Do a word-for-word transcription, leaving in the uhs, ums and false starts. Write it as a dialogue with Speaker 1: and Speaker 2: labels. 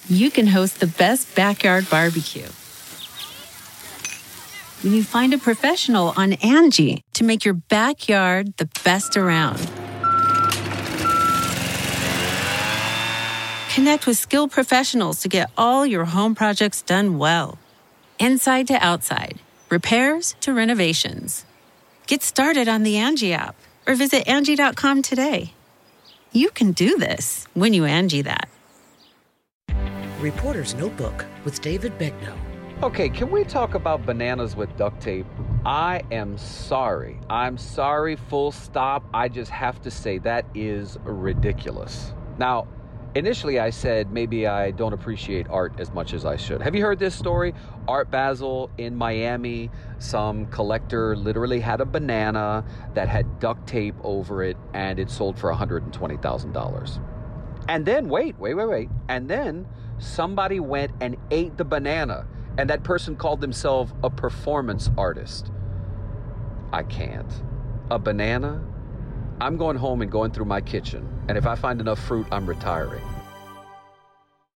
Speaker 1: you can host the best backyard barbecue. When you find a professional on Angie to make your backyard the best around. Connect with skilled professionals to get all your home projects done well. Inside to outside, repairs to renovations. Get started on the Angie app or visit Angie dot com today. You can do this when you Angie that.
Speaker 2: Reporter's Notebook with David Begnaud.
Speaker 3: Okay, can we talk about bananas with duct tape? I am sorry. I'm sorry, full stop. I just have to say that is ridiculous. Now, initially I said maybe I don't appreciate art as much as I should. Have you heard this story? Art Basel in Miami, some collector literally had a banana that had duct tape over it and it sold for one hundred twenty thousand dollars. And then, wait, wait, wait, wait. And then somebody went and ate the banana. And that person called themselves a performance artist. I can't. A banana? I'm going home and going through my kitchen. And if I find enough fruit, I'm retiring.